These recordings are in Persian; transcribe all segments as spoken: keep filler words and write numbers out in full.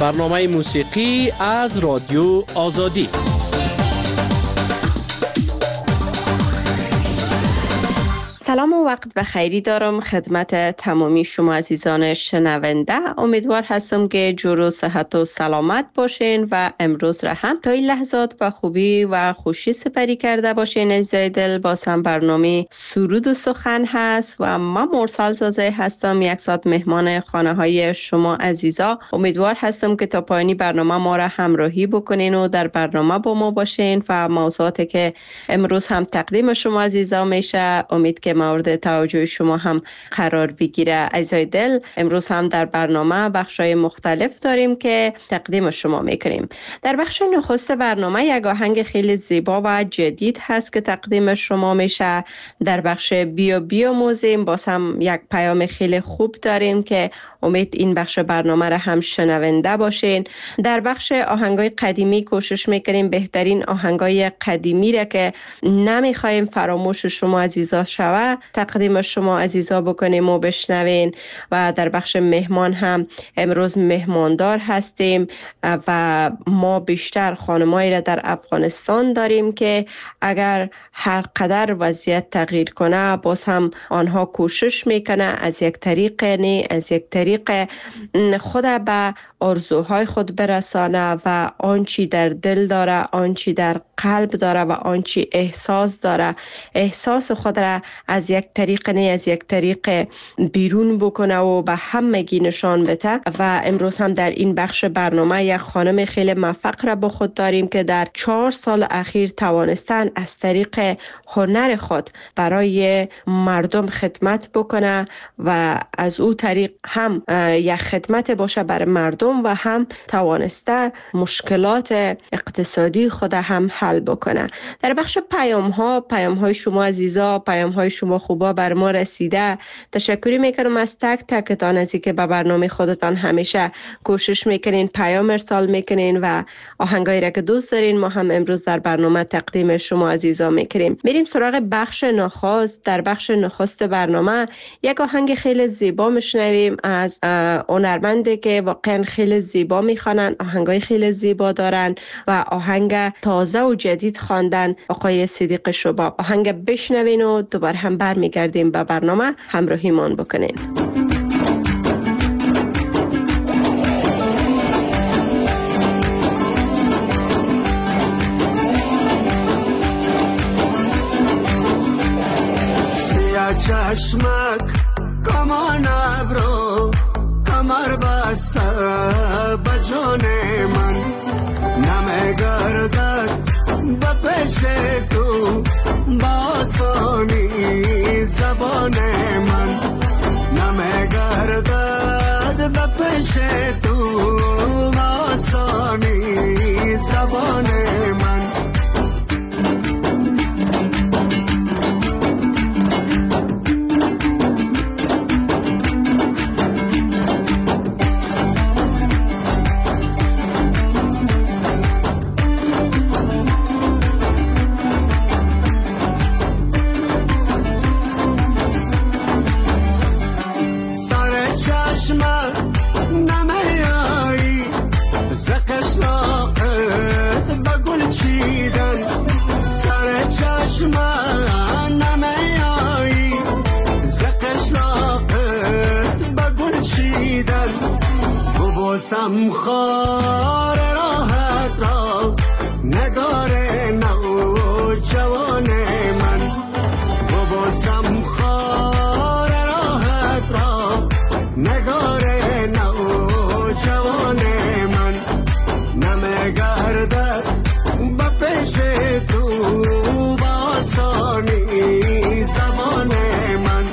برنامه موسیقی از رادیو آزادی. سلام و وقت بخیری دارم خدمت تمامی شما عزیزان شنونده. امیدوار هستم که جور و صحت و سلامت باشین و امروز را هم تا این لحظات با خوبی و خوشی سپری کرده باشین. عزیزای دل، باز هم برنامه سرود و سخن هست و من مرسل زازه هستم، یک ساعت مهمان خانه های شما عزیزا. امیدوار هستم که تا پایانی برنامه ما را همراهی بکنین و در برنامه با ما باشین و موضوعاتی که امروز هم تقدیم شما عزیزا میشه امید که مورد توجه شما هم قرار بگیره. عزیزای دل، امروز هم در برنامه بخشای مختلف داریم که تقدیم شما میکنیم. در بخش نخست برنامه یک آهنگ خیلی زیبا و جدید هست که تقدیم شما میشه. در بخش بیو بیو موزیم باز هم یک پیام خیلی خوب داریم که امید این بخش برنامه را هم شنونده باشین. در بخش آهنگای قدیمی کوشش میکنیم بهترین آهنگای قدیمی را که نمیخوایم فراموش شما عزیزا شوه تقدیم شما عزیزا بکنیم و بشنوین. و در بخش مهمان هم امروز مهماندار هستیم و ما بیشتر خانمایی را در افغانستان داریم که اگر هر قدر وضعیت تغییر کنه باز هم آنها کوشش میکنه از یک طریق نه از یک طریق خود به آرزوهای خود برسانه و آنچی در دل داره، آنچی در قلب داره و آنچی احساس داره، احساس خود را از یک طریق نه از یک طریق بیرون بکنه و به همگی نشان بده. و امروز هم در این بخش برنامه یک خانم خیلی موفق را با خود داریم که در چهار سال اخیر توانستن از طریق هنر خود برای مردم خدمت بکنه و از او طریق هم یک خدمت باشه برای مردم و هم توانسته مشکلات اقتصادی خود هم حل بکنه. در بخش پیام ها پیام های شما عزیزا، پیام های شما خوبا بر ما رسیده. تشکری میکنم از تک تکتان از اینکه به برنامه خودتان همیشه کوشش میکنین، پیام ارسال میکنین و آهنگایی را که دوست دارین ما هم امروز در برنامه تقدیم شما عزیزا میکنیم. میریم سراغ بخش نخست. در بخش نخست برنامه یک آهنگ خیلی زیبا میشنویم از هنرمندی که واقعا خیلی زیبا میخوانن، آهنگای خیلی زیبا دارن و آهنگ تازه و جدید خواندن آقای صدیق شباب. آهنگ بشنوین و دوباره هم برمیگردیم به برنامه، همراهیمان بکنین. سیاه چشمک کمان ابرو کمر بسته به جان من نمیگردد به پیش تو با آسانی زبان من نمیگردد به پیش تو با آسانی زبان من بوسم خار راحت را نگار نو جوان من بوسم خار راحت را نگار نو جوان من نمیگردد به پیش تو با آسانی زبان من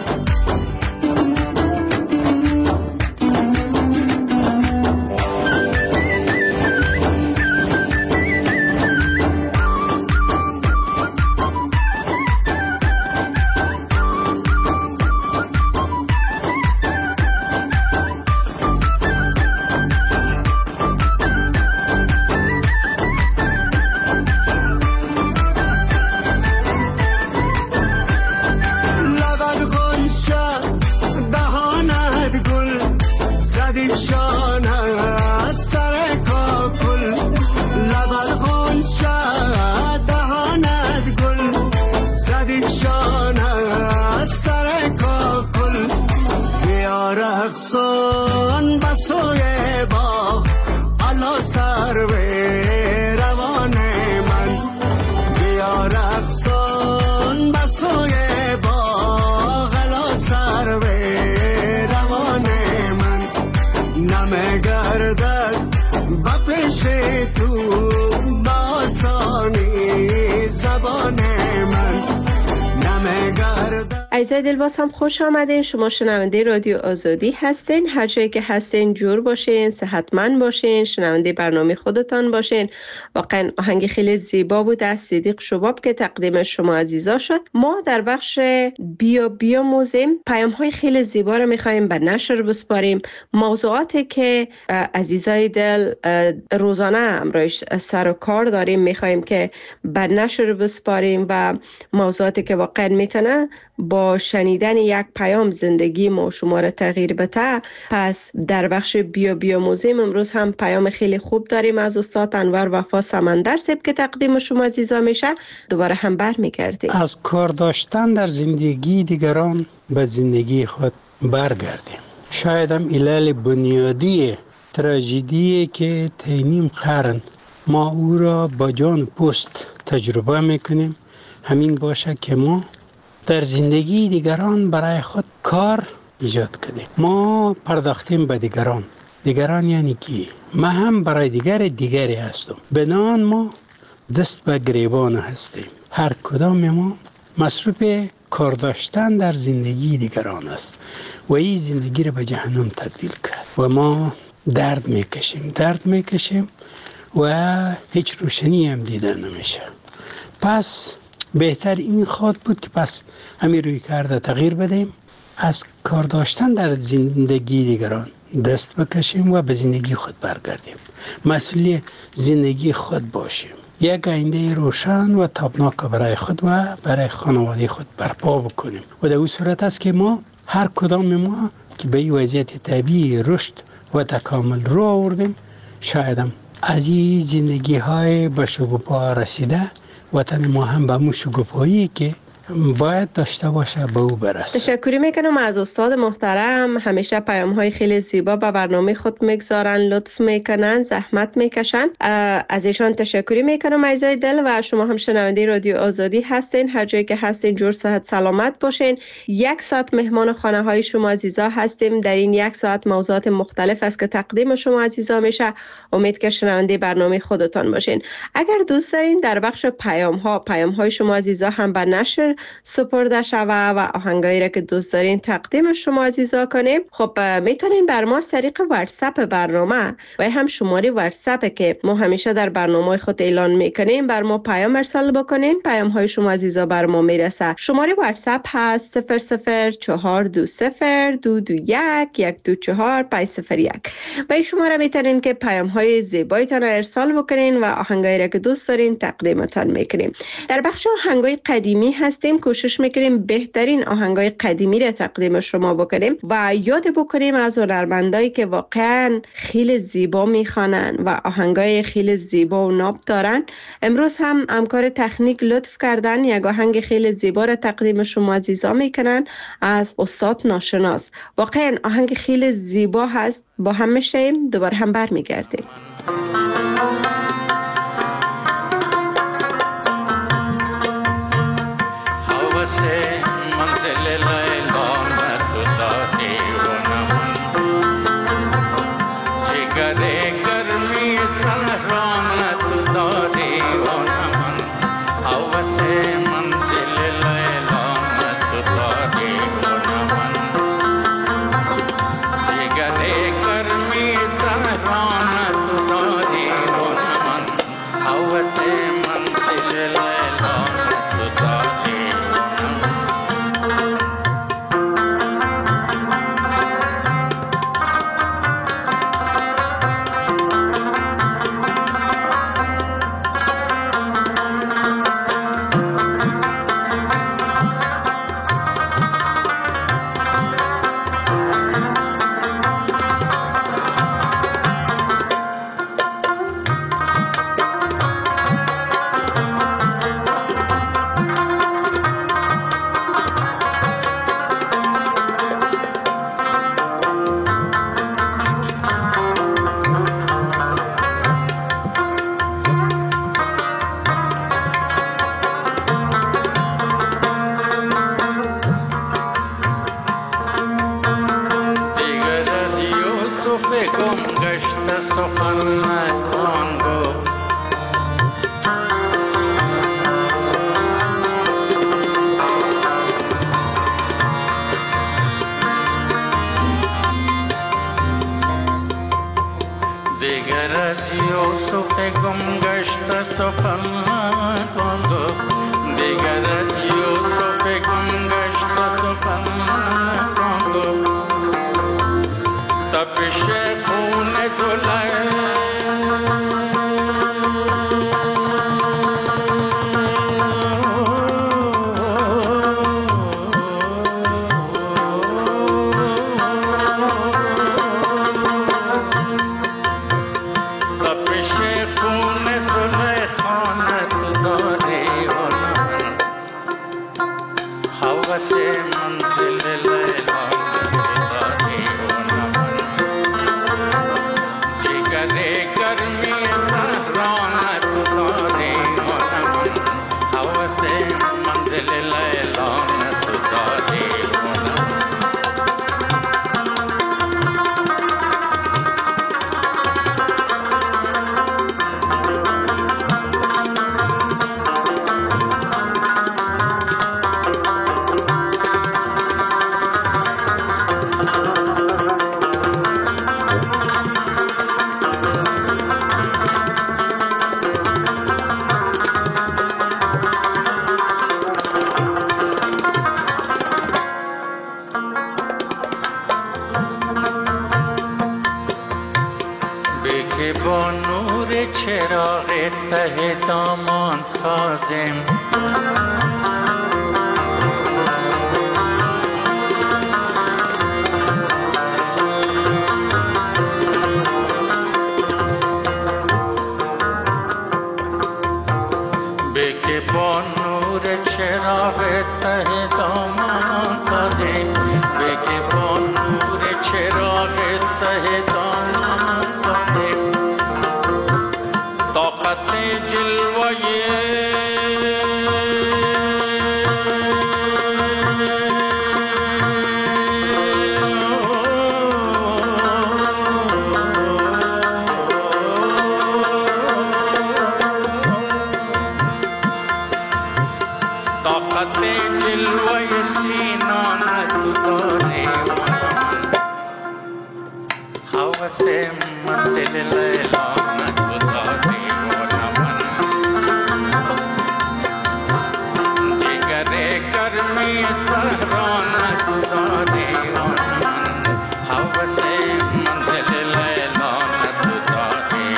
عزیزای دل باز هم خوش آمدین. شما شنونده رادیو آزادی هستین. هر جایی که هستین جور باشین، صحتمند باشین، شنونده برنامه خودتان باشین. واقعا آهنگ خیلی زیبا بود از صدیق شباب که تقدیم شما عزیزا شد. ما در بخش بیا بیا موزیم پیام های خیلی زیبا رو میخوایم به نشر بسپاریم. موضوعاتی که عزیزای دل روزانه امروز سر و کار داریم میخوایم که به نشر بسپاریم و موضوعاتی که واقعا میتونه با شنیدن یک پیام زندگی ما شما را تغییر بده. پس در بخش بیا بیا موزیم امروز هم پیام خیلی خوب داریم از استاد انور وفا سمندر صاحب که تقدیم شما عزیزا میشه. دوباره هم برمیگردیم. از کار داشتن در زندگی دیگران به زندگی خود برگردیم. شاید هم علل بنیادی تراژدی که تینیم قرن ما او را با جان پوست تجربه میکنیم همین باشه که ما در زندگی دیگران برای خود کار ایجاد کردیم. ما پرداختیم به دیگران. دیگران یعنی کی؟ ما هم برای دیگر دیگری هستیم. بنان ما دست به گریبان هستیم. هر کدام ما مصروف کار داشتن در زندگی دیگران است و این زندگی را به جهنم تبدیل کرد و ما درد میکشیم درد میکشیم و هیچ روشنی هم دیده نمیشه. پس بهتر این خود بود که پس همین روی کرده تغییر بدیم، از کار داشتن در زندگی دیگران دست بکشیم و به زندگی خود برگردیم، مسئول زندگی خود باشیم، یک آینده روشن و تابناک برای خود و برای خانواده خود برپا بکنیم و در اون صورت است که ما هر کدام ما که به این وضعیت طبیعی رشد و تکامل رو آوردیم شاید هم از این زندگی های به شکوفا رسیده وطن ما هم به مو شکوفایی که باید داشته باشه به او برسه. تشکر میکنم از استاد محترم. همیشه پیام های خیلی زیبا به برنامه خود میگذارن، لطف میکنن، زحمت میکشن. از ایشان تشکر میکنم عزیزای دل و شما هم شنونده رادیو آزادی هستین. هر جایی که هستین جور صحت سلامت باشین. یک ساعت مهمان خانه های شما عزیزا هستیم. در این یک ساعت موضوعات مختلف است که تقدیم شما عزیزا میشه. امید که شنونده برنامه خودتان باشین. اگر دوست دارین در بخش پیام ها پیام های شما عزیزا هم به نشر سپرده شوه و آهنگایی را که دوست دارین تقدیم شما عزیزا کنیم، خب میتونین بر ما از طریق واتساپ برنامه و هم شماره واتساپ که ما همیشه در برنامه خود اعلان میکنیم بر ما پیام ارسال بکنین. پیام های شما عزیزا بر ما میرسه. شماره واتساپ هست صفر صفر چهار دو صفر دو دو یک یک دو چهار پنج صفر یک. با این شماره میتونین که پیام های زیبایتان ارسال بکنین و آهنگایی را که دوست دارین تقدیمتان میکنیم. در بخش آهنگای قدیمی هستیم. کوشش میکنیم بهترین آهنگای قدیمی را تقدیم شما بکنیم و یاد بکنیم از هنرمندایی که واقعا خیلی زیبا میخوانن و آهنگای خیلی زیبا و ناب دارن. امروز هم همکار تکنیک لطف کردن یک آهنگ خیلی زیبا را تقدیم شما عزیزا میکنن از استاد ناشناس. واقعا آهنگ خیلی زیبا هست. با هم میشیم دوباره هم برمیگردیم. Rana Sudadi گم گشته سخن نتوان گفت دیگر از یوسف گم گشته سخن نتوان گفت تپش خون زلیخا با نور چراغ ته دامان سازم بگه با نور چراغ ته دامان سازم بگه با نور چراغ ته دامان سازم طاقت جلوه طاقت جلوه سینان تو داری حوث منزل لیلان تو داری جگر گرمی سهران تو داری حوث منزل لیلان تو داری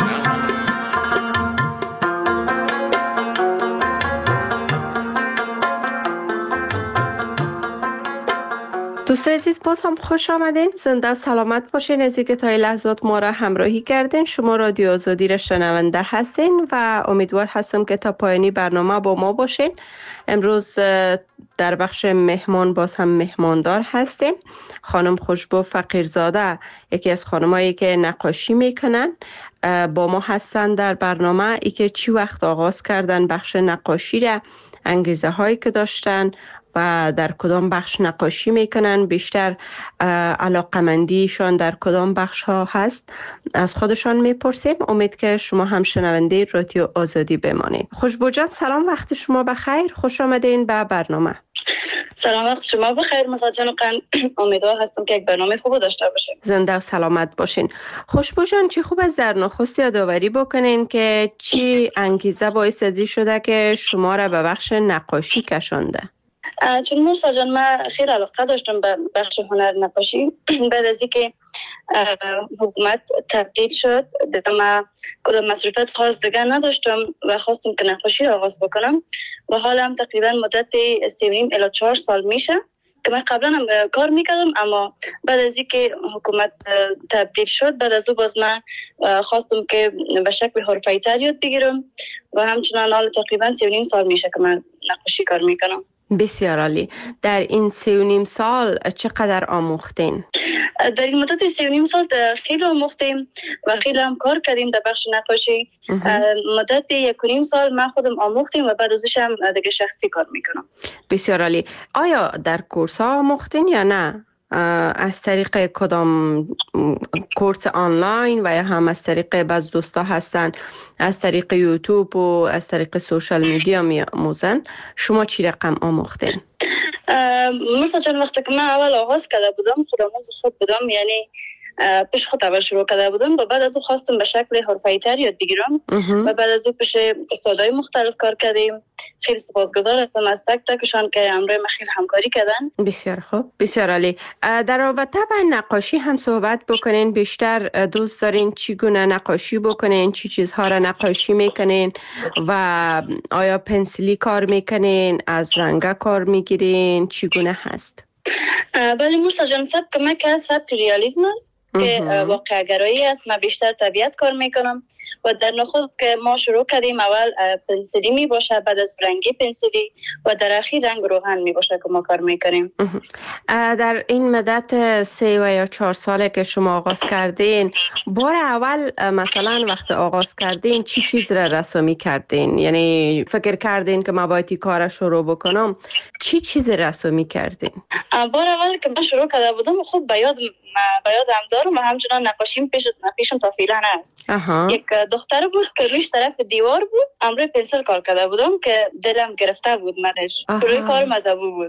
دوستان عزیز باز هم خوش آمدین. زنده و سلامت باشین. از اینکه تا این لحظات ما را همراهی کردین. شما رادیو آزادی را شنونده هستین و امیدوار هستم که تا پایانی برنامه با ما باشین. امروز در بخش مهمان باز هم مهماندار هستیم. خانم خوشبو فقیرزاده یکی از خانمایی که نقاشی میکنن با ما هستن در برنامه. ای که چی وقت آغاز کردن بخش نقاشی را، انگیزه هایی که داشتن و در کدام بخش نقاشی میکنن، بیشتر علاقمندیشان در کدام بخش ها هست، از خودشان میپرسیم. امید که شما هم شنونده رادیو آزادی بمانید. خوشبو جان سلام، وقت شما بخیر، خوش آمدین به برنامه. سلام، وقت شما بخیر مسعود جان. امیدوار هستم که یک برنامه خوب داشته باشیم. زنده و سلامت باشین. خوشبو جان چی خوب از در نخست یادآوری بکنین که چی انگیزه باعث ازی شده که شما را به بخش نقاشی کشانده؟ چون موسا جان من خیلی علاقه داشتم به بخش هنر نقاشی. بعد از اینکه حکومت تبدیل شد من کدام مصروفیت خاص دیگه نداشتم و خواستم که نقاشی را آغاز بکنم و حالا تقریبا مدت سه و نیم الی چهار سال میشه که من قبلا هم کار میکردم، اما بعد از اینکه حکومت تبدیل شد بعد از او باز من خواستم که به شکل حرفه‌ای تر یاد بگیرم و همچنان حالا تقریبا سه و نیم سال میشه که من نقاشی کار میکنم. بسیار عالی. در این سه و نیم سال چقدر آموختین؟ در این مدت سه و نیم سال خیلی آموختیم و خیلی هم کار کردیم در بخش نقاشی. مدت یک و نیم سال من خودم آموختیم و بعد ازش هم دیگه شخصی کار میکنم. بسیار عالی. آیا در کورس ها آموختین یا نه؟ از طریق کدام کورس آنلاین و یا هم از طریق بعض دوستا هستن از طریق یوتیوب و از طریق سوشال میدیا می آموزن؟ شما چی رقم آموختین؟ مثلا چند وقتی که من اول آغاز کرده بودم خودآموز خود بودم، یعنی پیش خود اول شروع کرده بودم و بعد از او خواستم به شکل حرفه‌ای تر یاد بگیرم و بعد از او پیش استادای مختلف کار کردیم. خیلی سپاسگزار هستم از تک تکشان که امروز ما خیلی همکاری کردن. بسیار خوب، بسیار عالی. در رابطه با نقاشی هم صحبت بکنین. بیشتر دوست دارین چگونه نقاشی بکنین، چی چیزها را نقاشی میکنین و آیا پنسیلی کار میکنین، از رنگا کار میگیرین، چگونه هست؟ بله موسا جان، سبک ما که سبک ریالیسم است که واقع گرایی است. من بیشتر طبیعت کار میکنم و در نخست که ما شروع کردیم اول پنسیلی می باشه، بعد از رنگی پنسیلی و در اخیر رنگ روغن می باشه که ما کار میکنیم. در این مدت سه و یا چهار ساله که شما آغاز کردین، بار اول مثلا وقت آغاز کردین چی چیز را رسومی کردین؟ یعنی فکر کردین که ما باید کار شروع بکنم، چی چیز رسومی کردین؟ بار اول که من شروع کرده بودم خب بیاد بیاد هم دارم و همچنان نقاشیم پیش پیشم تا فعلا هست. یک دختر بود که رویش طرف دیوار بود، امروز پنسل کار کرده بودم که دلم گرفته بود منش. روی کار مزبور بود.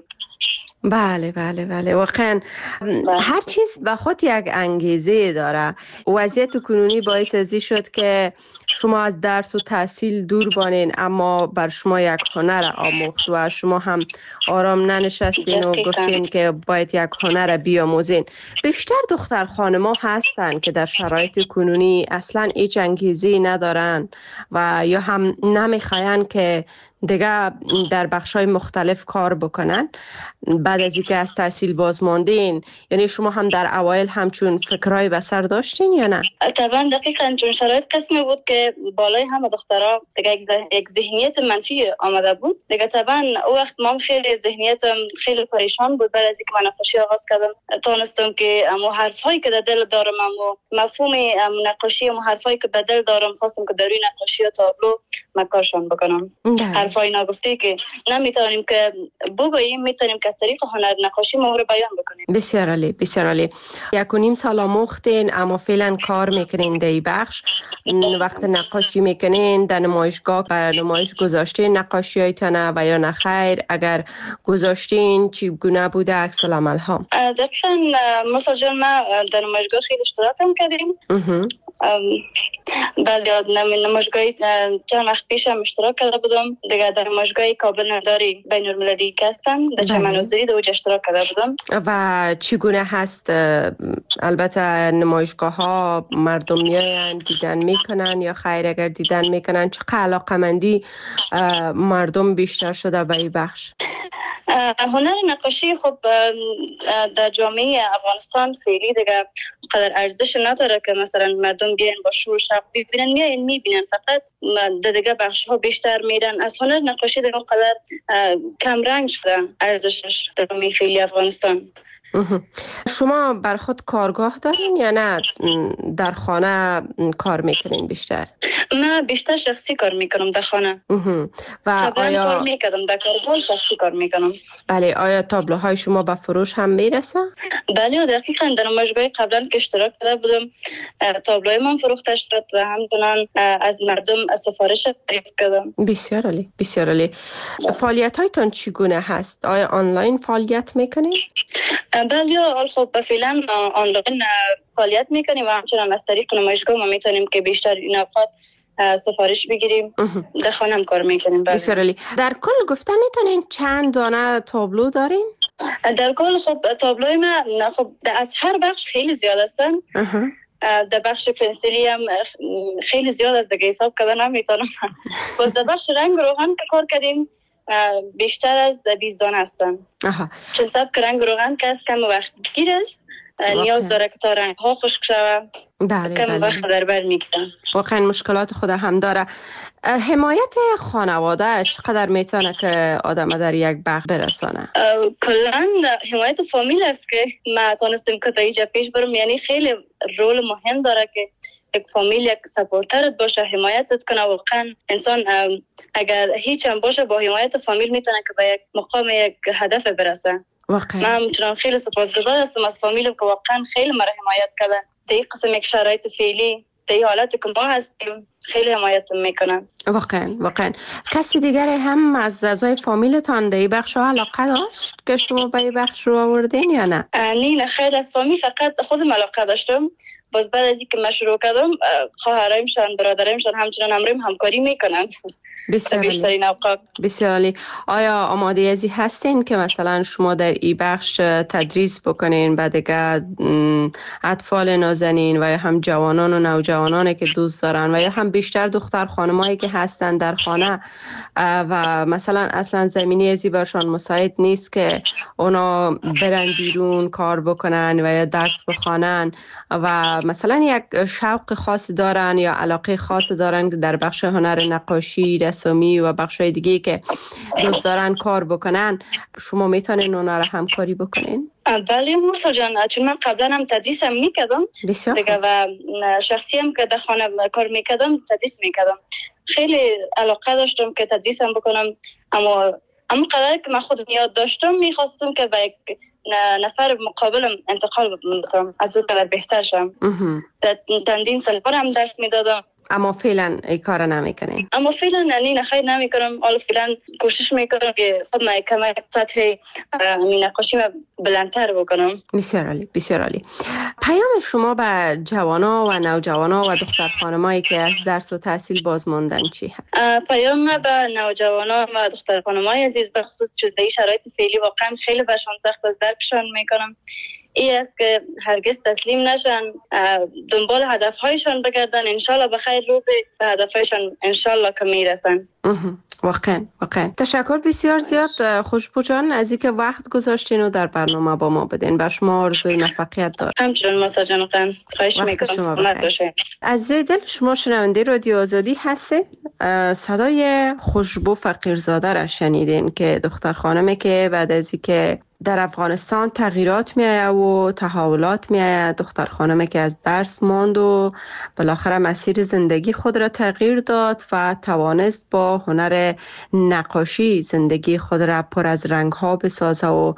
بله بله بله واقعا هر چیز به خود یک انگیزه داره. وضعیت کنونی باعث ازی شد که شما از درس و تحصیل دور بانین، اما بر شما یک هنر آموخت و شما هم آرام ننشستین و گفتین که باید یک هنر بیاموزین. بیشتر دختر خانما هستن که در شرایط کنونی اصلا هیچ انگیزه ندارن و یا هم نمیخواین که دیگه در بخش‌های مختلف کار بکنن بعد از اینکه از تحصیل باز ماندین. یعنی شما هم در اوایل همچون فکرای به سر داشتین یا نه؟ طبعا دقیقاً چون شرایط قسمی بود که بالای همه دخترها دیگه یک ذهنیت منفی آمده بود. دیگه طبعا او وقت ما خیلی ذهنیتم خیلی پریشان بود. بعد از اینکه من نقاشی آغاز کردم تونستم که امو حرفایی که در دل دارم، امو مفهوم نقاشی، امو حرفایی که به دل دارم خواستم که در روی نقاشی و تابلو مکارشان بکنم. حرفای ناگفته که نمیتونیم که بگوییم، میتونیم که از طریق هنر نقاشی ما رو بیان بکنیم. بسیار عالی، بسیار عالی. یک و نیم سال آموختین اما فعلا کار میکنین در این بخش. وقت نقاشی میکنین در نمایشگاه و نمایش گذاشتین نقاشی هایتانه و یا نخیر؟ اگر گذاشتین چگونه بوده عکس العمل ها؟ دقیقاً مثلا جان ما در نمایشگاه خیلی اشتراک هم کردیم. بله نمایشگاهی چند وقت پیش هم اشتراک کرده بودم. دیگه در نمایشگاه کابل نداری بین المللی که هستن در چمنوزری در اوج اشتراک کرده بودم. و چگونه هست؟ البته نمایشگاه ها مردم میاین دیدن میکنن یا خیر اگر دیدن میکنن چقدر علاقمندی مردم بیشتر شده به این بخش؟ هنر نقاشی خب در جامعه افغانستان خیلی دیگه قدر ارزش نداره که مثلا مردم بیان با شور شوق ببینن، میان میبینن، فقط در دیگه بخش ها بیشتر میرن. از هنر نقاشی دیگه قدر کم رنگ شده ارزشش در جامعه خیلی افغانستان. شما بر خود کارگاه دارین یا نه در خانه کار میکنین بیشتر؟ من بیشتر شخصی کار میکنم در خانه. و آیا کار میکردم در کارگاه شخصی کار میکنم. بله. آیا تابلوهای شما به فروش هم میرسه؟ بله دقیقاً در نمایشگاه قبلا که اشتراک کرده بودم تابلوهای من فروخته شد و همچنان از مردم سفارش دریافت کردم. بسیار عالی، بسیار عالی. فعالیت هایتان چگونه هست؟ آیا آنلاین فعالیت میکنین؟ بله خب فعلا آنلاین فعالیت میکنیم و همچنان از طریق نمایشگاه ما میتونیم که بیشتر این اوقات سفارش بگیریم. در خانه هم کار میکنیم. بسیار عالی. در کل گفته میتونین چند دانه تابلو دارین؟ در کل خب تابلوی من خب از هر بخش خیلی زیاد هستن. در بخش پنسیلی هم خیلی زیاد از دیگه حساب کردن نمیتونم. باز در بخش رنگ روغن که کار کردیم بیشتر از بیست دانه هستن. چون سبک رنگ روغن که از کم وقت گیر است، نیاز داره که تا رنگ ها خشک شود. بله کم بله. وقت در بر میگیرن. واقعا مشکلات خود هم داره. حمایت خانواده چقدر میتونه که آدم در یک بخش برسانه؟ کلا حمایت فامیل است که ما تونستیم که تا اینجا پیش برم. یعنی خیلی رول مهم داره که یک فامیل یک سپورترت باشه، حمایتت کنه. واقعا انسان اگر هیچ هم باشه با حمایت فامیل میتونه که به یک مقام یک هدف برسه. واقعا من همچنان خیلی سپاسگزار هستم از فامیلم که واقعا خیلی مرا حمایت کردن. در این قسم یک شرایط فعلی در این حالت که ما هستیم خیلی حمایت میکنن. واقعا واقعا کسی دیگری هم از اعضای فامیلتان در این بخش علاقه داشت که شما به این بخش رو آوردین یا نه؟ نه نه خیلی از فامیل، فقط خودم علاقه داشتم. باز بعد از اینکه من شروع کردم خواهرایمشان برادرایمشان همچنان همراهم همکاری میکنن. بسیار عالی. بسیار عالی. آیا آماده ازی هستین که مثلا شما در این بخش تدریس بکنین به دیگه اطفال نازنین و یا هم جوانان و نوجوانانی که دوست دارن و یا هم بیشتر دختر خانمایی که هستن در خانه و مثلا اصلا زمینی ازی برشان مساعد نیست که اونا برن بیرون کار بکنن و یا درس بخوانن و مثلا یک شوق خاص دارن یا علاقه خاص دارن که در بخش هنر نقاشی، رسمی و بخشای دیگه که دوست دارن کار بکنن، شما میتونین اونا را همکاری بکنین؟ بله مرسل جان، چون من قبلا هم تدریس هم میکردم دیگه و شخصی هم که در خانه کار میکردم تدریس میکردم. خیلی علاقه داشتم که تدریس هم بکنم، اما اما قدر که من خود یاد داشتم میخواستم که به یک نفر مقابلم انتقال بدم از اون قدر بهتر شم. چندین سال هم درس میدادم. اما فعلا این کار نمیکنین؟ اما فعلا نه نه خیلی نمیکنم. حالا فعلا کوشش میکنم که خود من کمی سطح نقاشی بلندتر بکنم. بسیار عالی، بسیار عالی. پیام شما به جوانا و نوجوانا و دختر خانمایی که از درس و تحصیل باز ماندن چی هست؟ پیام به نوجوانا و دختر خانمای عزیز به خصوص چون شرایط فعلی واقعا خیلی برشان سخت از درکشان میکنم این است که هرگز تسلیم نشن، دنبال هدفهایشان بگردن، انشالله به خیر روز به هدفهایشان انشالله که میرسن. واقعا واقعا تشکر بسیار زیاد خوشبو جان از اینکه وقت گذاشتین و در برنامه با ما بدین. بر شما آرزوی موفقیت دارم. همچنین مسا جان قن خواهش میکنم سلامت باشین. از دل شما شنونده رادیو آزادی هستید. صدای خوشبو فقیرزاده را شنیدین که دختر خانمی که بعد از اینکه در افغانستان تغییرات میآید و تحولات میآید، دختر خانمی که از درس ماند و بالاخره مسیر زندگی خود را تغییر داد و توانست با هنر نقاشی زندگی خود را پر از رنگ ها بسازه و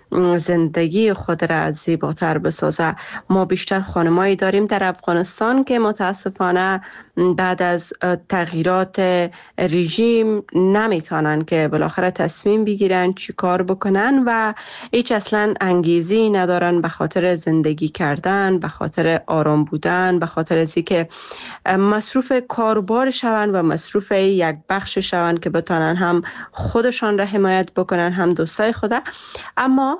زندگی خود را زیباتر بسازه. ما بیشتر خانمایی داریم در افغانستان که متاسفانه بعد از تغییرات رژیم نمیتونن که بالاخره تصمیم بگیرن چی کار بکنن و هیچ اصلا انگیزی ندارن به خاطر زندگی کردن، به خاطر آرام بودن، به خاطر از اینکه مصروف کاروبار شون و مصروف یک بخش شون که بتونن هم خودشان را حمایت بکنن هم دوستای خدا. اما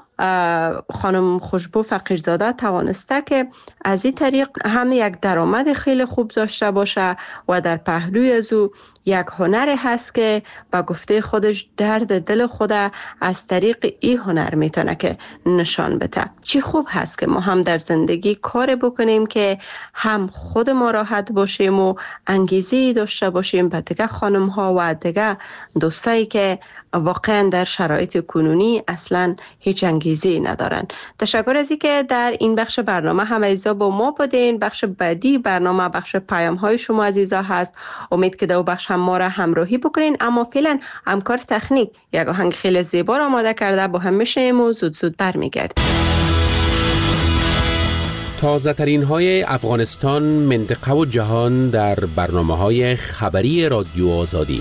خانم خوشبو فقیرزاده توانسته که از این طریق هم یک درآمد خیلی خوب داشته باشه و در پهلوی از او یک هنر هست که با گفته خودش درد دل خود از طریق این هنر میتونه که نشان بده. چی خوب هست که ما هم در زندگی کار بکنیم که هم خود ما راحت باشیم و انگیزه داشته باشیم به دیگه خانم ها و دیگه دوستایی که واقعا در شرایط کنونی اصلا هیچ انگیزه ندارن. تشکر از اینکه در این بخش برنامه هم عزیزا با ما بودین. بخش بعدی برنامه بخش پیام های شما عزیزا هست. امید که در بخش هم ما را همراهی بکنین. اما فعلا همکار تکنیک یک آهنگ خیلی زیبا را آماده کرده، با هم میشیم و زود زود برمیگردیم. تازه ترین های افغانستان، منطقه و جهان در برنامه های خبری رادیو آزادی.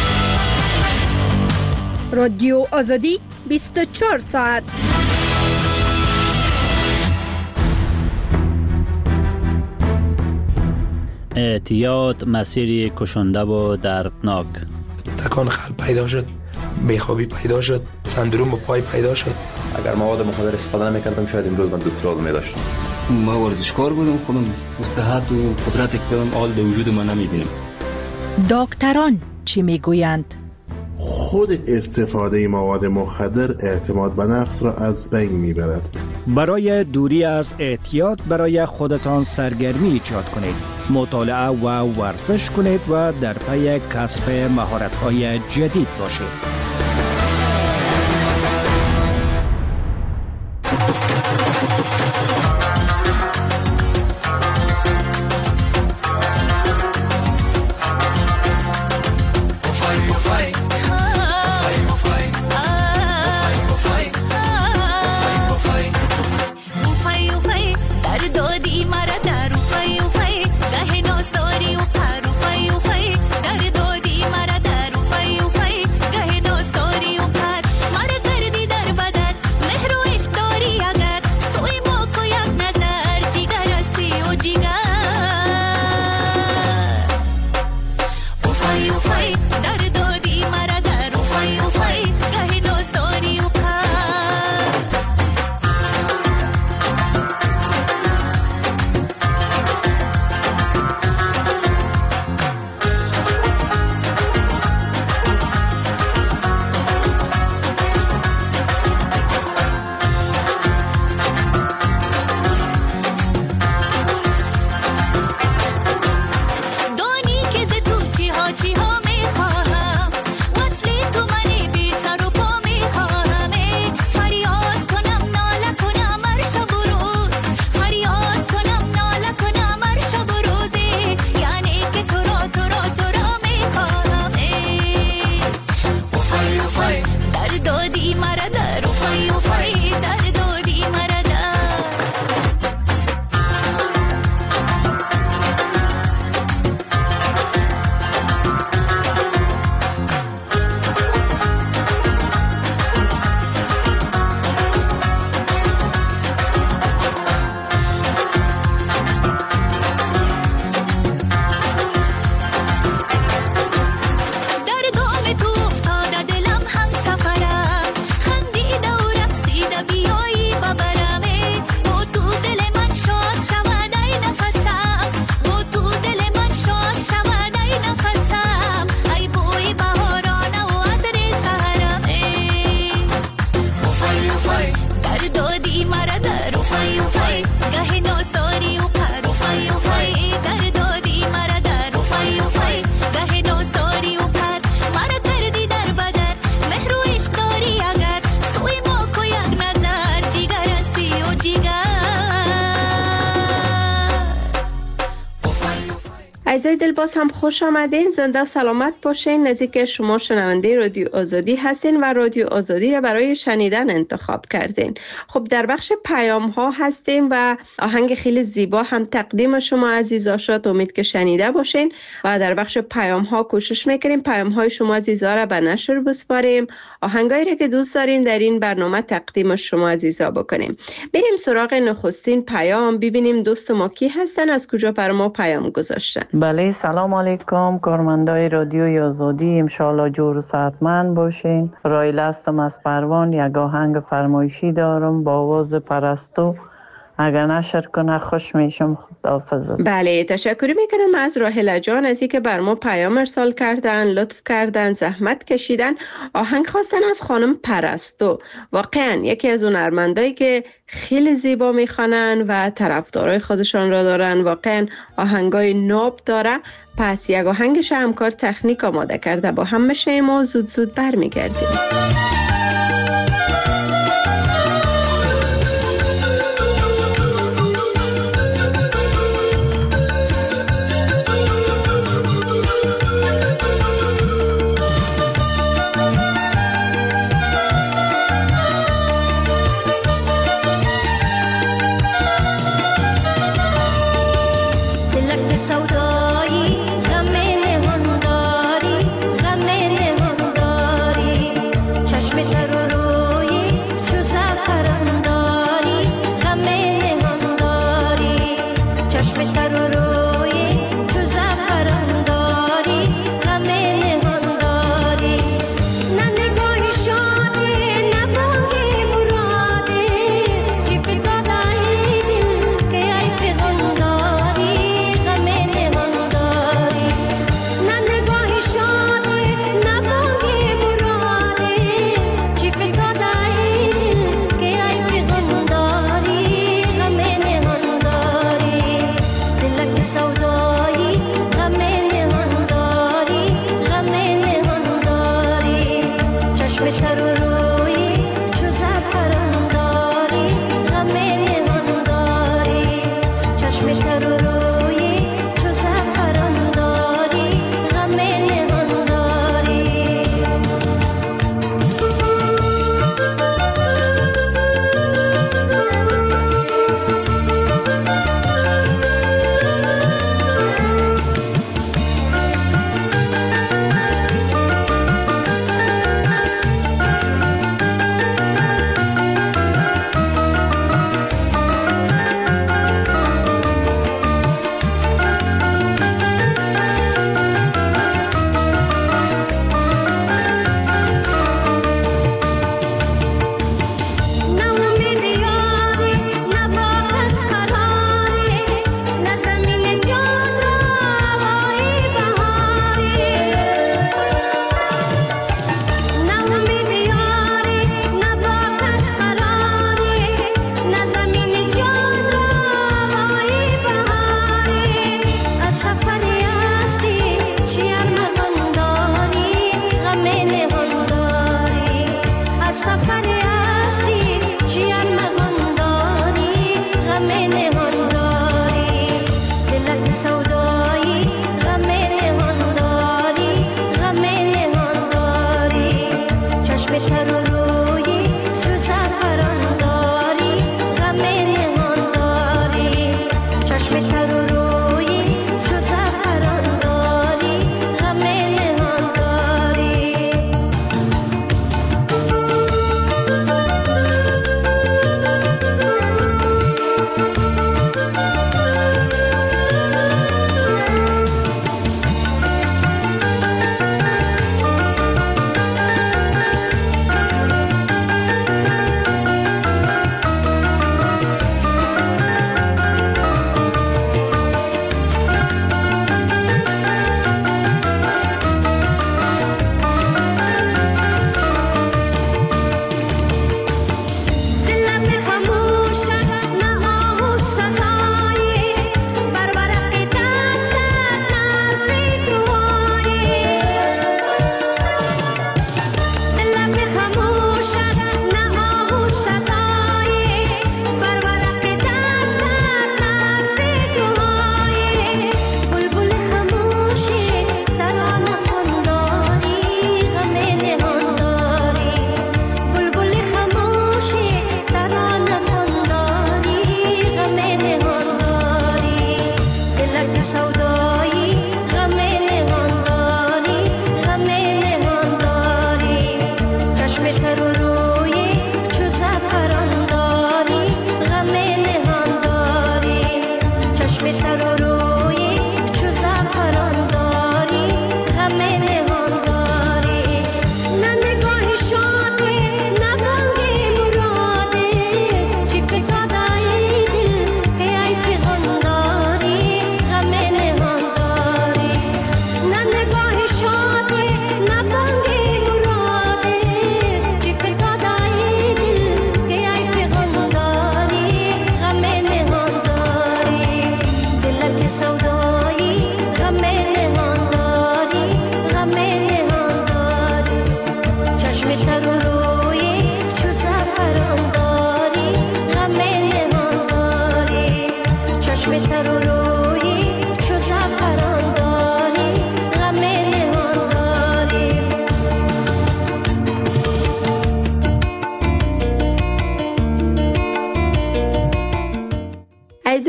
رادیو آزادی بیست و چهار ساعت. اعتیاد مسیری کشنده و دردناک. تکان قلب پیدا شد، بیخوابی پیدا شد، سندروم پای پیدا شد. اگر مواد مخدر استفاده نمی‌کردم شاید امروز من دکترا رو می‌داشتم. ما ورزشکار بودم، خودم صحت و قدرت کردم آل در وجود من نمی‌بینم. دکتران چی میگویند؟ خود استفاده مواد مخدر اعتماد به نفس را از بین میبرد. برای دوری از اعتیاد برای خودتان سرگرمی ایجاد کنید، مطالعه و ورزش کنید و در پی کسب مهارت‌های جدید باشید. در دادی مرا در و فای و فای گه ناز داری و پر و فای و فای اوفای در دادی مرا در اوفای اوفای در دادی مرا در عزیزای دل باز هم خوش آمدین. زنده سلامت باشین. نزدیک شما شنونده رادیو آزادی هستین و رادیو آزادی را برای شنیدن انتخاب کردین. خب در بخش پیام ها هستیم و آهنگ خیلی زیبا هم تقدیم شما عزیزا شد. امید که شنیده باشین و در بخش پیام ها کوشش میکنیم پیام های شما عزیزا را به نشر بسپاریم. آهنگایی را که دوست دارین در این برنامه تقدیم شما عزیزا بکنیم. بریم سراغ نخستین پیام، ببینیم دوست ما کی هستن، از کجا بر ما پیام گذاشتن. بله سلام علیکم کارمندای رادیوی آزادی، انشالله جور و صحتمند باشین. رایل هستم از پروان. یک آهنگ فرمایشی دارم با آواز پرستو، اگر نشر کنه خوش میشم. خداحافظ. بله تشکر میکنم از راهله جان از اینکه بر ما پیام ارسال کردن، لطف کردن، زحمت کشیدن. آهنگ خواستن از خانم پرستو. واقعا یکی از اون هنرمندایی که خیلی زیبا میخوانن و طرفدارای خودشان را دارن. واقعا آهنگای ناب داره. پس یک آهنگش همکار تکنیک آماده کرده، با هم میشیم و زود زود برمیگردیم. چشم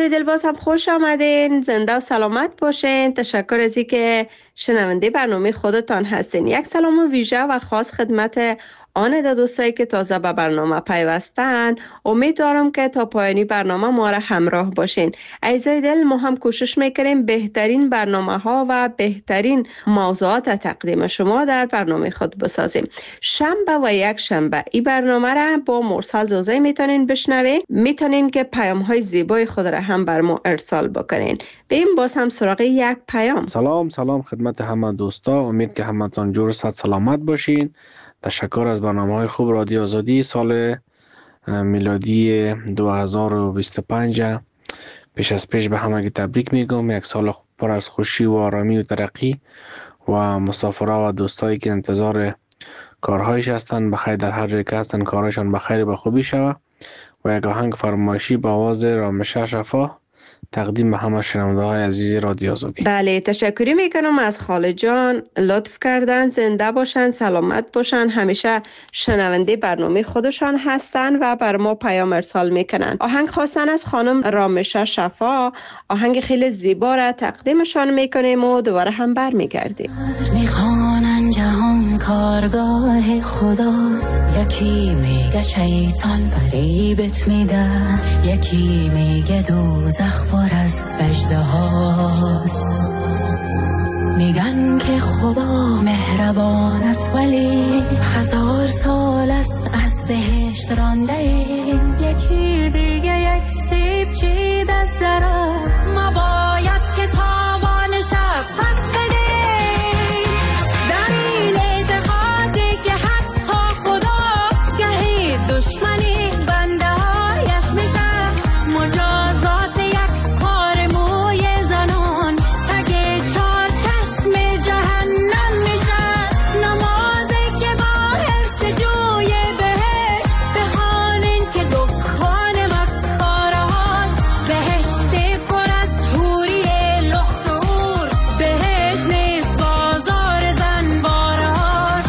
عزیزای دل باز هم خوش آمدین، زنده و سلامت باشین. تشکر از اینکه شنونده برنامه خودتان هستین. یک سلام ویژه و خاص خدمت آن دوستایی که تازه به برنامه پیوستن. امیدوارم که تا پایانی برنامه ما را همراه باشین. عزیزای دل، ما هم کوشش میکنیم بهترین برنامه ها و بهترین موضوعات تقدیم شما در برنامه خود بسازیم. شنبه و یک شنبه این برنامه را با مرسل زوزی میتونین بشنوین. میتونین که پیام های زیبای خود را هم بر ما ارسال بکنین. بریم باز هم سراغ یک پیام. سلام سلام خدمت همه دوستا، امید که همتون جور صحت سلامت باشین. تشکر از برنامه‌های خوب رادیو آزادی. سال میلادی دو هزار و بیست و پنج پیش از پیش به همه تبریک میگم. یک سال پر از خوشی و آرامی و ترقی و مسافرها و دوستایی که انتظار کارهایش هستن بخیر در هر جای که هستن کارهایشان بخیر و خوبی شود. و یک آهنگ فرمایشی با آواز رامشه شفا تقدیم به همه شنونده های عزیز رادیو آزادی. بله، تشکری میکنم از خاله جان، لطف کردن، زنده باشن، سلامت باشن، همیشه شنونده برنامه خودشان هستن و بر ما پیام ارسال میکنن. آهنگ خواستن از خانم رامشه شفا، آهنگ خیلی زیبا را تقدیمشان میکنیم و دوباره هم برمیگردیم. میخوانن جهان کارگاه خداست، یکی میگه شیطان فریبت میده، یکی میگه دوزخ پر از سجده هاست. میگن که خدا مهربان است ولی هزار سال است از بهشت رانده ایم. یکی دیگه یک سیب چید از درخت، ما باید که تاوان شب پس بدیم. در این اعتقادی که حتی خدا گهی دشمنی بنده هایش میشه، مجازات یک تار موی زنان تگ چار چشم جهنم میشه. نمازی که با حرص جوی بهشت بخوانین که دکان مکاره هاست. بهشت پر از حوری لخت و اور، بهشت نیست بازار زنباره هاست.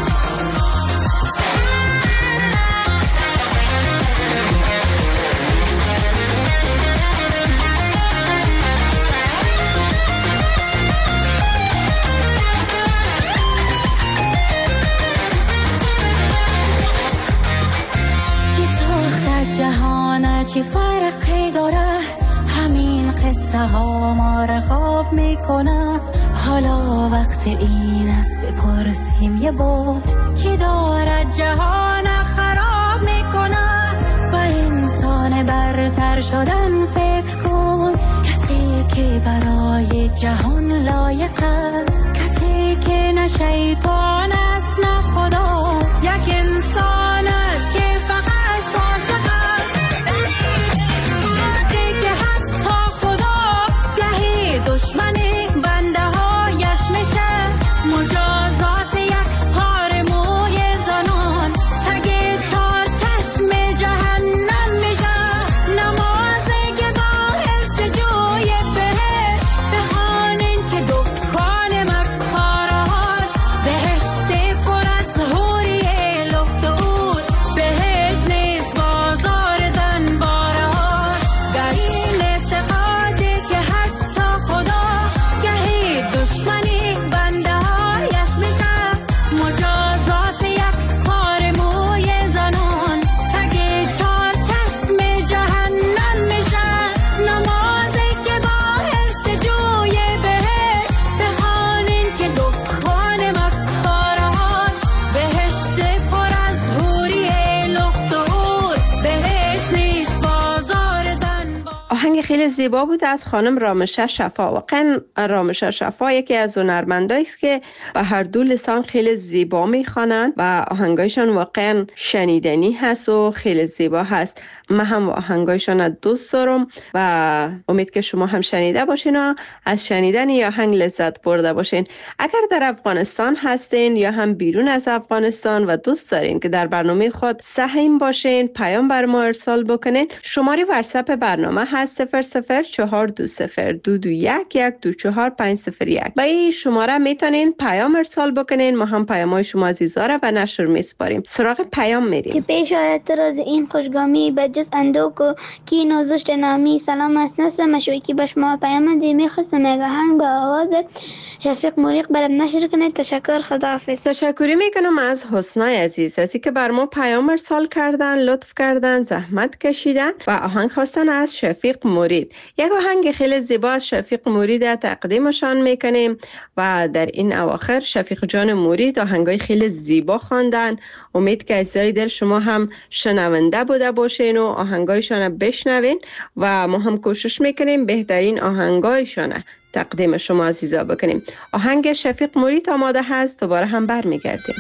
کی ساخت جهان چی فرقی داره، همین قصه ها ما را خواب میکنه. حالا وقت این است بپرسیم یه بار، کی داره جهان خراب میکنه. با انسان برتر شدن فکر کن، کسی که برای جهان لایق است، کسی که نه شیطان است نه خدا، یک انسان است که فقط عاشق است. وقتی که حتی خدا گهی دشمنی بنده هایش میشه، مجازات یک تار موی زنان تگ چار چشم جهنم میشه. نمازی که با حرص جوی بهشت بخوانین که دکان مکاره هاست. بهشت پر از حوری لخت و عود، بهشت نیست بازار زنباره هاست. در این اعتقادی که حتی خدا گهی دشمنی بنده هایش میشه، مجازات یک تار موی زنان تگ چار چشم جهنم میشه. نمازی که با حرص جوی بهشت بخوانین که دکان مکاره هاست. بهشت پر از حوری لخت و عور، بهشت نیست بازار زنباره. آهنگ خیلی زیبا بود از خانم رامشه شفا. واقعا رامشه شفا یکی از هنرمندایی است که به هر دو لسان خیلی زیبا میخوانند و آهنگایشان واقعا شنیدنی هست و خیلی زیبا هست. من هم آهنگایشان دوست دارم و امید که شما هم شنیده باشین و از شنیدن یا آهنگ لذت برده باشین. اگر در افغانستان هستین یا هم بیرون از افغانستان و دوست دارین که در برنامه خود سهم باشین، پیام بر ما ارسال بکنین، شماره واتساپ برنامه هست صفر صفر چهار دو صفر دو دو یک یک دو چهار پنج صفر یک. با این شماره میتونین پیام ارسال بکنین، ما هم پیامای شما عزیزا را به نشر میسپاریم. سراغ پیام میریم. که پیش آید راز این خوشگامی بجز اندوک و کی نازشت نامی. سلام است نسل مشویکی به شما پیام دی میخواستم یک آهنگ با آواز شفیق موریق برام نشر کنید. تشکر، خداحافظ. تشکری میکنم از حسنای عزیز از که بر ما پیام ارسال کردن، لطف کردن، زحمت کشیدن و آهنگ خواستن از شفیق مرید. یک آهنگ خیلی زیبا از شفیق مرید تقدیمشان میکنیم و در این اواخر شفیق جان مرید آهنگای خیلی زیبا خواندن. امید که عزیزای دل شما هم شنونده بوده باشین و آهنگایشان بشنوین و ما هم کوشش میکنیم بهترین آهنگایشان تقدیم شما عزیزا بکنیم. آهنگ شفیق مرید آماده هست، دوباره هم برمیگردیم.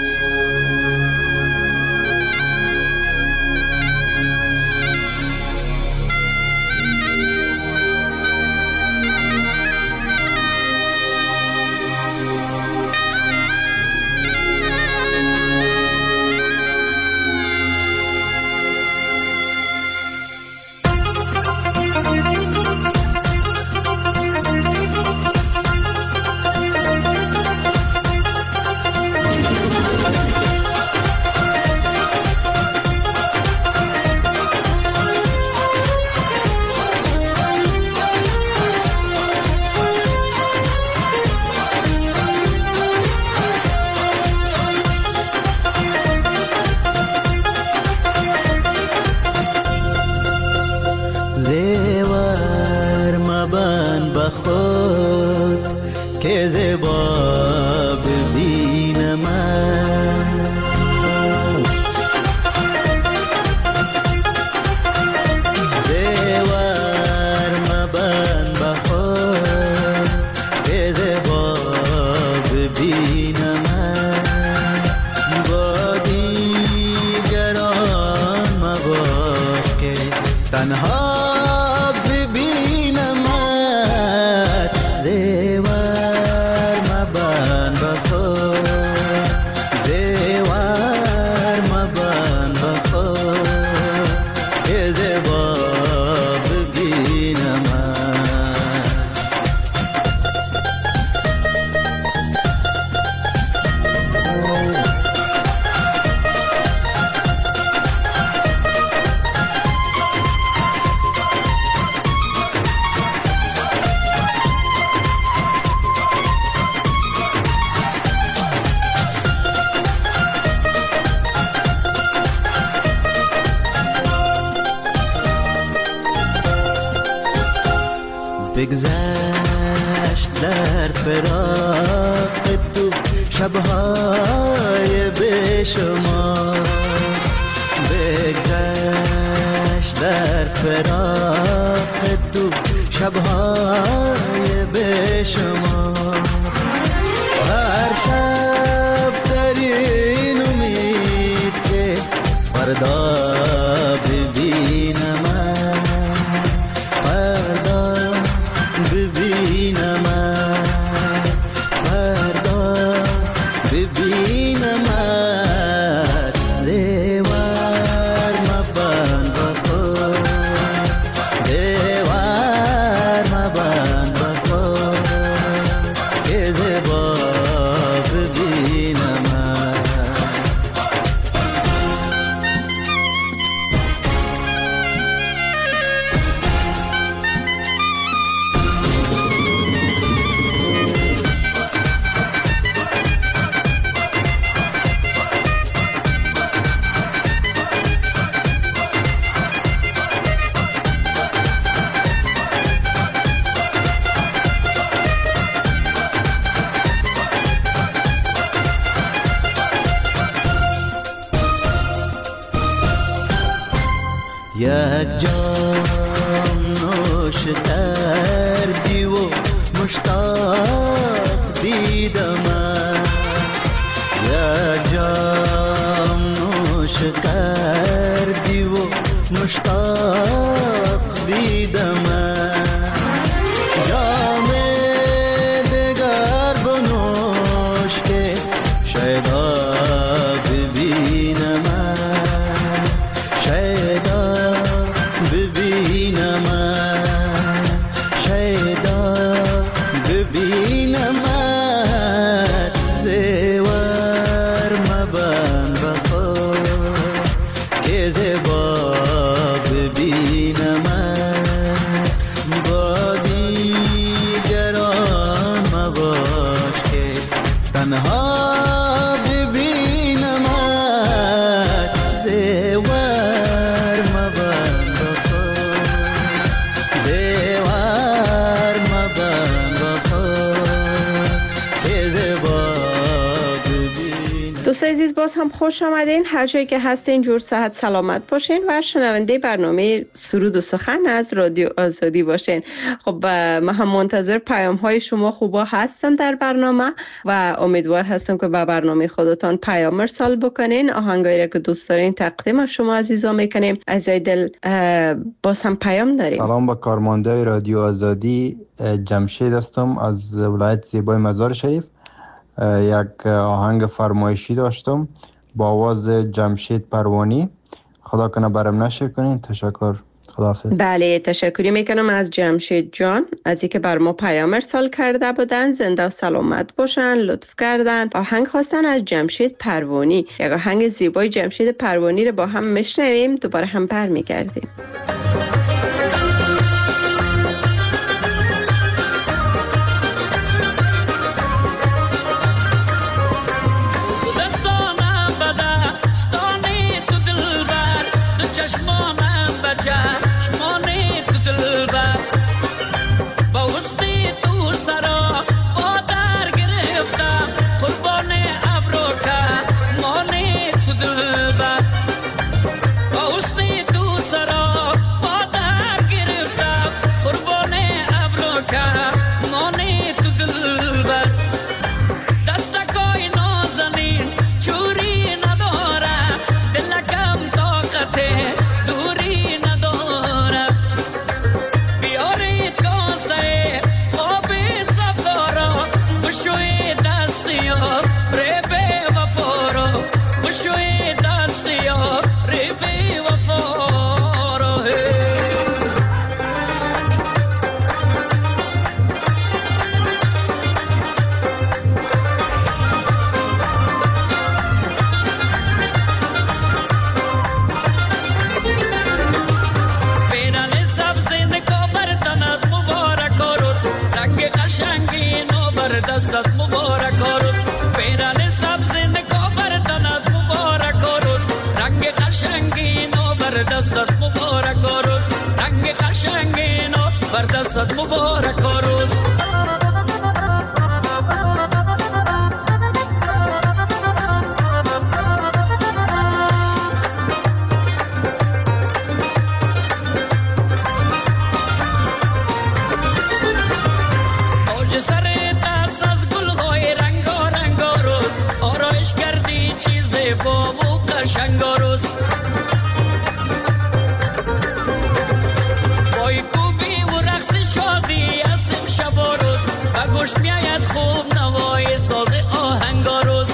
بگذشت در فراق تو شبهای بیشمار، بگذشت در فراق تو شبهای بیشمار. هر شب در این امید که فردا ببینم، فردا ببینم، فردا ببینم. دیوار مبند بخور، دیوار مبند بخور که زیبا ببینم. یک جام نوش کردی و مشتاق دیدم، یک جام نوش کردی و مشتاق دیدم. جام دگر بنوش که شیدا ببینم، شیدا ببینم. مبند بخور که زیبا ببینمت با دیگران مباش که تنها ببینمت زیور مبند بخور زیور مبند بخور که زیبا دوستان عزیز باز هم خوش آمدین. هر جایی که هستین جور صحت سلامت باشین و شنونده برنامه سرود و سخن از رادیو آزادی باشین. خب من هم منتظر پیام های شما خوبا هستم در برنامه و امیدوار هستم که به برنامه خودتان پیام ارسال بکنین. آهنگایی که دوست دارین تقدیم شما عزیزا میکنیم. عزیزای دل باز هم پیام داریم. سلام با کارمنده رادیو آزادی، جمشید هستم از ولایت زیبای مزار شریف. یک آهنگ فرمایشی داشتم با آواز جمشید پروانی. خدا کنه برام نشر کنین. تشکر. خداحافظ. بله تشکری میکنم از جمشید جان از اینکه بر ما پیام ارسال کرده بودن. زنده و سلامت باشن. لطف کردن. آهنگ خواستن از جمشید پروانی. یک آهنگ زیبای جمشید پروانی رو با هم میشنویم. دوباره هم برمیگردیم. چشمانی تو دلبر با وستی تو سرا با در گرفتم قربان ابرو که مانی تو دلبر با وستی تو سرا با در گرفتم قربان ابرو که مانی تو دلبر دستکای نازنین چوری نداره دلکم طاقته دستت مبارک روز پیران سبز نکو بردنت مبارک روز رنگ قشنگی نو بر دستت مبارک روز رنگ قشنگی نو بر دستت مبارک روز بابو قشنگاروز بای کوبی و رقص شادی اسم شب و روز و گوش میاید خوب نوای ساز آهنگاروز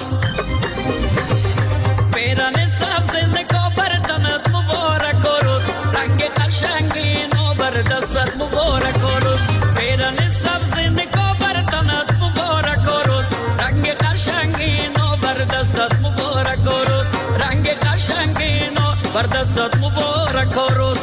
پیران سبز نکا بردنت مبارک روز رنگ قشنگی نو بر دستت مبارک روز پیران سبز نکا بردنت مبارک روز رنگ قشنگی نو بر دستت مبارک روز رنگ قشنگی نو بر دستت مبارک روز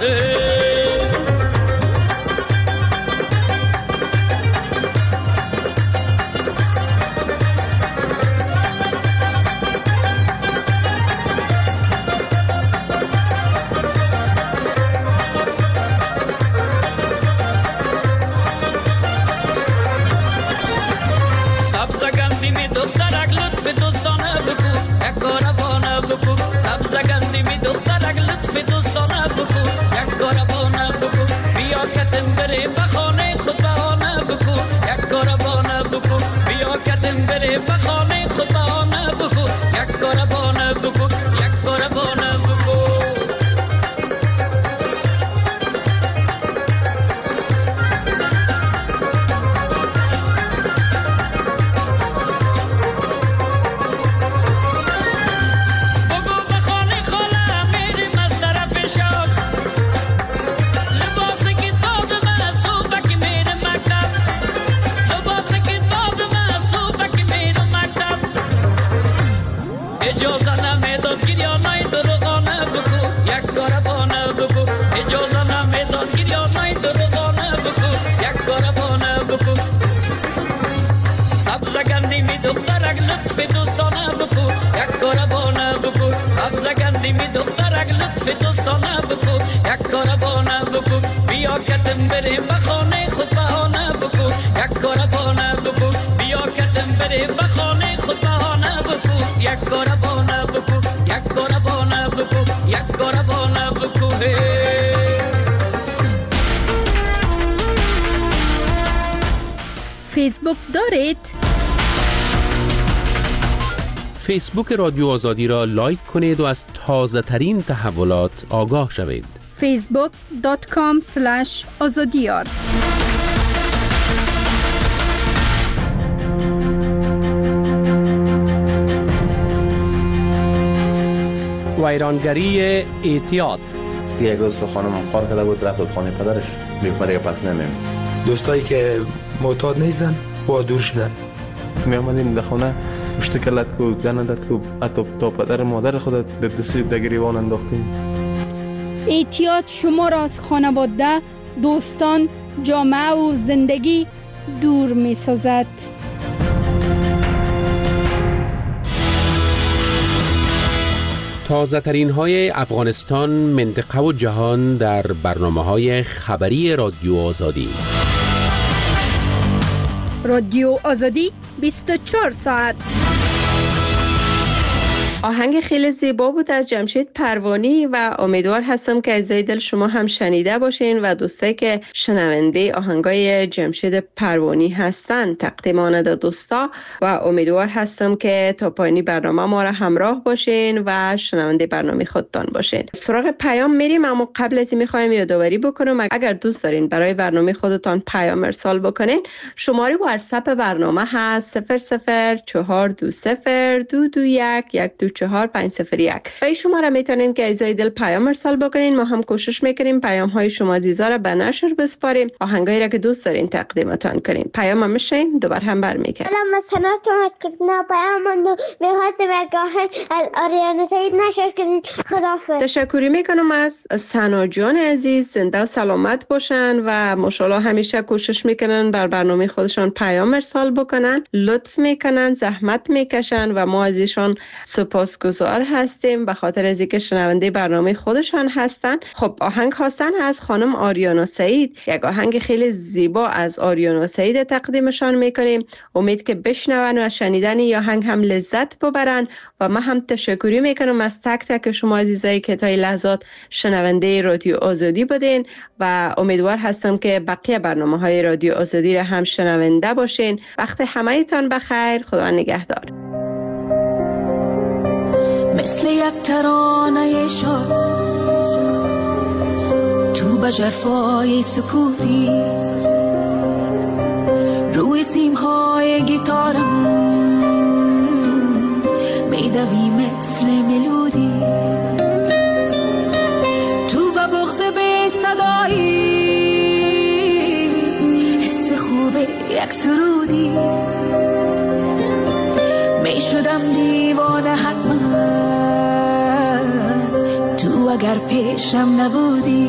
سبزگندی می دخترک لطف دوستانه بکو یک کاربانه بکو سبزگندی می دخترک لطف دوستانه بکو یک کاربانه نمیداد گریانای دروغانه بکو یک کار بانه بکو اجازه نمیداد گریانای دروغانه بکو یک کار بانه بکو سبزگندی می دخترک لطف دوستانه بکو یک کار بانه بکو سبزگندی می دخترک لطف دوستانه بکو یک کار بانه بکو بیا کتم بریم به خانه خود بهانه بکو یک کار بانه بکو بیا کتم بریم به خانه خود بهانه بکو یک کار بانه بکو یک کار بانه بکو یک کار بانه بکو فیسبوک دارید؟ فیسبوک رادیو آزادی را لایک کنید و از تازه ترین تحولات آگاه شوید. فیسبوک دات کام اسلش آزادیار. ویرانگری اعتیاد. یک روز خانم کار کرده بود رفت خانه پدرش میگفت دیگه پس نمیم. دوستایی که معتاد نیستن و دور شدن می آمدیم در خانه مشتکلت کو زندت کو حتی تا پدر مادر خودت در دستی در گریبان انداختیم. اعتیاد شما را از خانواده، دوستان، جامعه و زندگی دور می سازد. تازه ترین های افغانستان، منطقه و جهان در برنامه های خبری رادیو آزادی. رادیو آزادی بیست و چهار ساعت. آهنگ خیلی زیبا بود از جمشید پروانی و امیدوار هستم که از دل شما هم شنیده باشین و دوستایی که شنونده آهنگای جمشید پروانی هستن تقدیم آن دوستا و امیدوار هستم که تا پایانی برنامه ما را همراه باشین و شنونده برنامه خودتان باشین. سراغ پیام میریم، اما قبل از این میخوایم یادآوری بکنم اگر دوست دارین برای برنامه خودتان پیام ارسال بکنین، شماره واتساپ برنامه هست صفر صفر چهار دو صفر دو دو یک یک دو چهار پنج صفر یک. و این شما را میتونین که از دل پیام ارسال بکنین. ما هم کوشش میکنیم پیام های شما عزیزا را به نشر بسپاریم، آهنگایی را که دوست دارین تقدیمتان کنیم. پیام هم میشیم دوباره هم برمیگردیم. سلام، از هنرتون از کردن پیام من میخواستم یک آهنگ از آریانا سعید نشر کنین. خداحافظ. تشکری میکنم از سنا جان عزیز، زنده و سلامت باشن و ماشاءالله همیشه کوشش میکنن بر برنامه خودشان پیام ارسال بکنن، لطف میکنن، زحمت میکشن و ما از ایشان سپاسگزار هستیم به خاطر از اینکه شنونده برنامه خودشان هستن. خب آهنگ خواستن از خانم آریانا سعید، یک آهنگ خیلی زیبا از آریانا سعید تقدیمشان میکنیم. امید که بشنون و از شنیدن این آهنگ هم لذت ببرن و من هم تشکری میکنم از تک تک شما عزیزایی که تا این لحظات شنونده رادیو آزادی بودین و امیدوار هستم که بقیه برنامه های رادیو آزادی را هم شنونده باشین. وقت همه تان بخیر، خدا نگهدار. مثل یک ترانه شاد تو به جرفای سکوتی روی سیمهای گیتارم میدوی مثل ملودی تو به بغض به صدایی حس خوب یک سرودی میشدم دیوانه حتما تو اگر پیشم نبودی.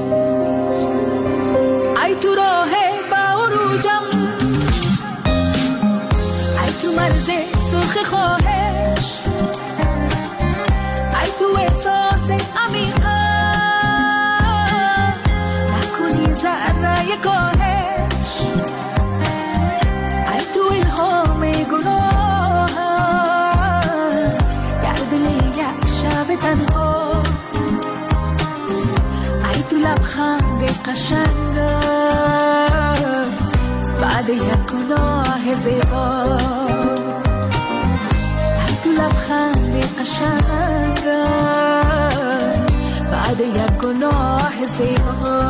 ای تو راه با عروجم، ای تو مرز سرخ خواهش، ای تو احساس عمیقا نکنی ذره کاهش، ای تو الهام گناه گردل یک شب تنها، ای تو لبخند قشنگ بعد یک گناه زیبا، ای تو لبخند قشنگ بعد یک گناه زیبا.